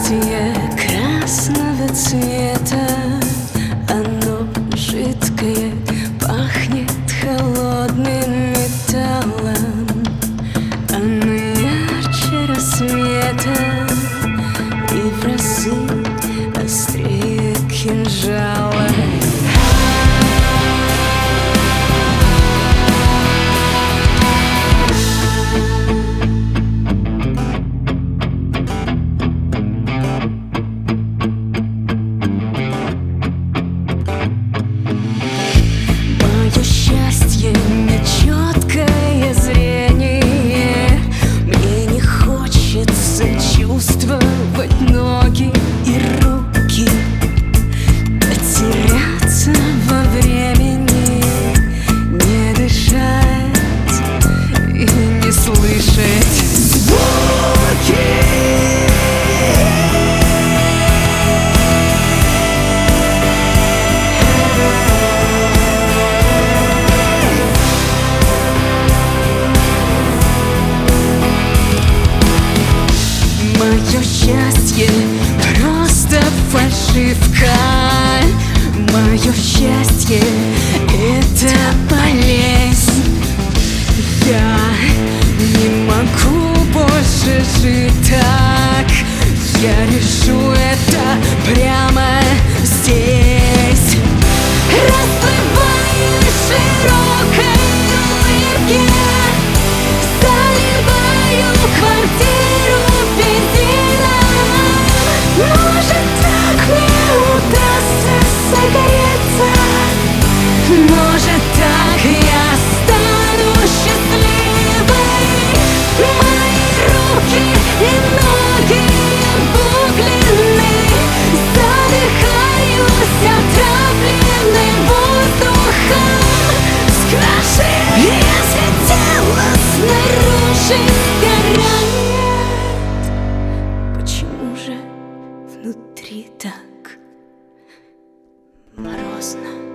счастье красного цвета, оно жидкое, пахнет холодным металлом. Оно ярче рассвета и в разы острее кинжала. Мое счастье нечеткое зрение, мне не хочется чувствовать ноги и руки, потеряться во времени, не дышать и не слышать звуки. Мое счастье просто фальшивка. Мое счастье — это болезнь. Я не могу больше жить так. Я решу это прямо здесь. Расплываюсь в широкой улыбке, заливаю квартиру бензином. Может, так мне удастся согреться, может, так я стану счастливой. Мои руки и ноги обуглены, задыхаюсь отравленным воздухом. Скажи, если тело снаружи сгорает, почему же внутри так морозно?